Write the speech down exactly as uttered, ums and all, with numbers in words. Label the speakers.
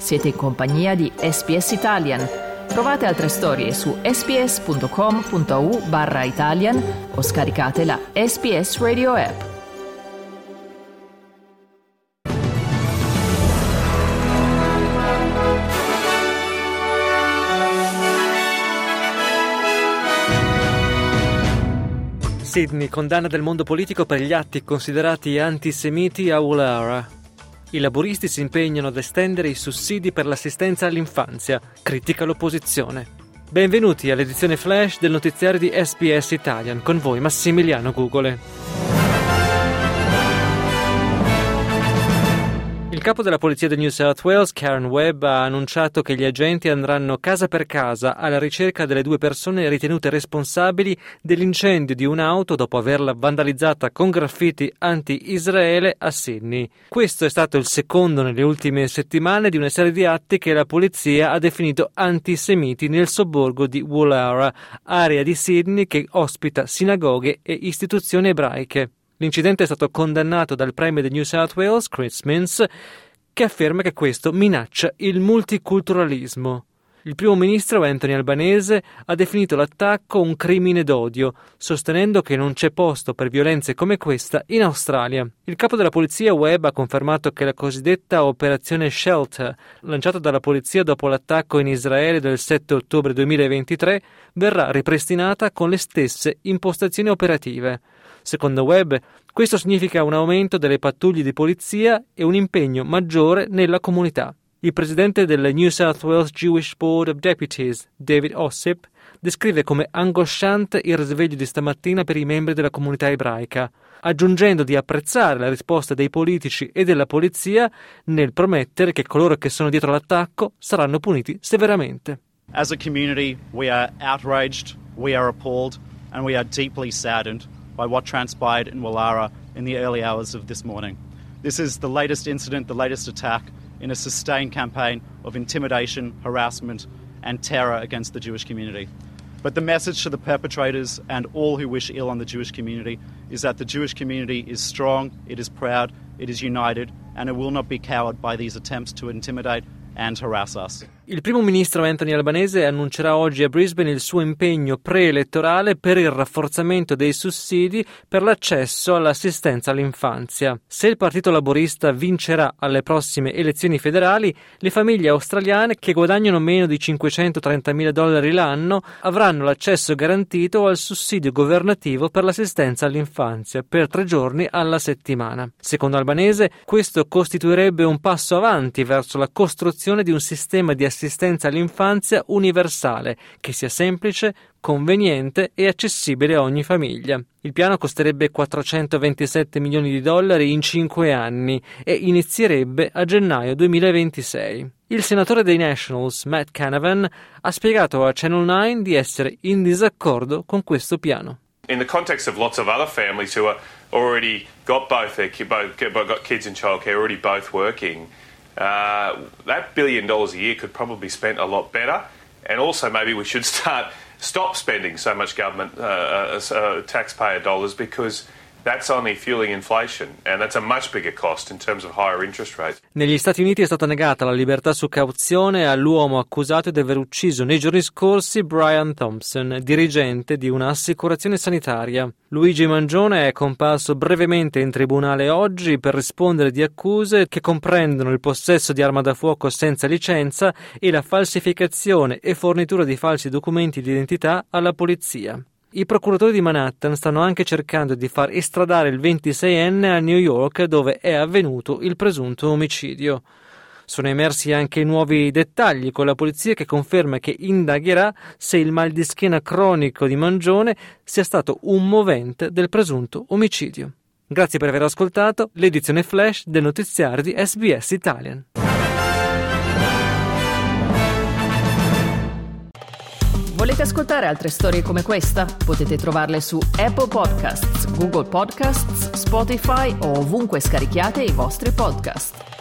Speaker 1: Siete in compagnia di S B S Italian. Trovate altre storie su sbs.com.au barra Italian o scaricate la S B S Radio app.
Speaker 2: Sydney, condanna del mondo politico per gli atti considerati antisemiti a Woollahra. I laburisti si impegnano ad estendere i sussidi per l'assistenza all'infanzia, critica l'opposizione. Benvenuti all'edizione flash del notiziario di S B S Italian, con voi Massimiliano Gugole. Il capo della polizia di New South Wales, Karen Webb, ha annunciato che gli agenti andranno casa per casa alla ricerca delle due persone ritenute responsabili dell'incendio di un'auto dopo averla vandalizzata con graffiti anti-Israele a Sydney. Questo è stato il secondo nelle ultime settimane di una serie di atti che la polizia ha definito antisemiti nel sobborgo di Woollahra, area di Sydney che ospita sinagoghe e istituzioni ebraiche. L'incidente è stato condannato dal premier di New South Wales, Chris Minns, che afferma che questo minaccia il multiculturalismo. Il primo ministro Anthony Albanese ha definito l'attacco un crimine d'odio, sostenendo che non c'è posto per violenze come questa in Australia. Il capo della polizia Webb ha confermato che la cosiddetta operazione Shelter, lanciata dalla polizia dopo l'attacco in Israele del sette ottobre duemilaventitré, verrà ripristinata con le stesse impostazioni operative. Secondo Webb, questo significa un aumento delle pattuglie di polizia e un impegno maggiore nella comunità. Il presidente del New South Wales Jewish Board of Deputies, David Ossip, descrive come angosciante il risveglio di stamattina per i membri della comunità ebraica, aggiungendo di apprezzare la risposta dei politici e della polizia nel promettere che coloro che sono dietro l'attacco saranno puniti severamente.
Speaker 3: As a community, we are outraged, we are appalled, and we are deeply saddened by what transpired in Woollahra in the early hours of this morning. This is the latest incident, the latest attack in a sustained campaign of intimidation, harassment, and terror against the Jewish community. But the message to the perpetrators and all who wish ill on the Jewish community is that the Jewish community is strong, it is proud, it is united, and it will not be cowed by these attempts to intimidate and harass us.
Speaker 2: Il primo ministro Anthony Albanese annuncerà oggi a Brisbane il suo impegno preelettorale per il rafforzamento dei sussidi per l'accesso all'assistenza all'infanzia. Se il Partito Laborista vincerà alle prossime elezioni federali, le famiglie australiane che guadagnano meno di cinquecentotrentamila dollari l'anno avranno l'accesso garantito al sussidio governativo per l'assistenza all'infanzia per tre giorni alla settimana. Secondo Albanese, questo costituirebbe un passo avanti verso la costruzione di un sistema di assistenza all'infanzia universale, che sia semplice, conveniente e accessibile a ogni famiglia. Il piano costerebbe quattrocentoventisette milioni di dollari in cinque anni e inizierebbe a gennaio duemilaventisei. Il senatore dei Nationals, Matt Canavan, ha spiegato a Channel nine di essere in disaccordo con questo piano.
Speaker 4: In the context of lots of other families who are already got both their both got kids in childcare, already both working, Uh, that billion dollars a year could probably be spent a lot better, and also maybe we should start stop spending so much government uh, uh, taxpayer dollars, because that's only fueling inflation, and that's a much bigger cost in terms of higher interest rates.
Speaker 2: Negli Stati Uniti è stata negata la libertà su cauzione all'uomo accusato di aver ucciso nei giorni scorsi Brian Thompson, dirigente di un'assicurazione sanitaria. Luigi Mangione è comparso brevemente in tribunale oggi per rispondere di accuse che comprendono il possesso di arma da fuoco senza licenza e la falsificazione e fornitura di falsi documenti di identità alla polizia. I procuratori di Manhattan stanno anche cercando di far estradare il ventiseienne a New York, dove è avvenuto il presunto omicidio. Sono emersi anche nuovi dettagli con la polizia che conferma che indagherà se il mal di schiena cronico di Mangione sia stato un movente del presunto omicidio. Grazie per aver ascoltato l'edizione flash del notiziario di S B S Italian.
Speaker 1: Volete ascoltare altre storie come questa? Potete trovarle su Apple Podcasts, Google Podcasts, Spotify o ovunque scarichiate i vostri podcast.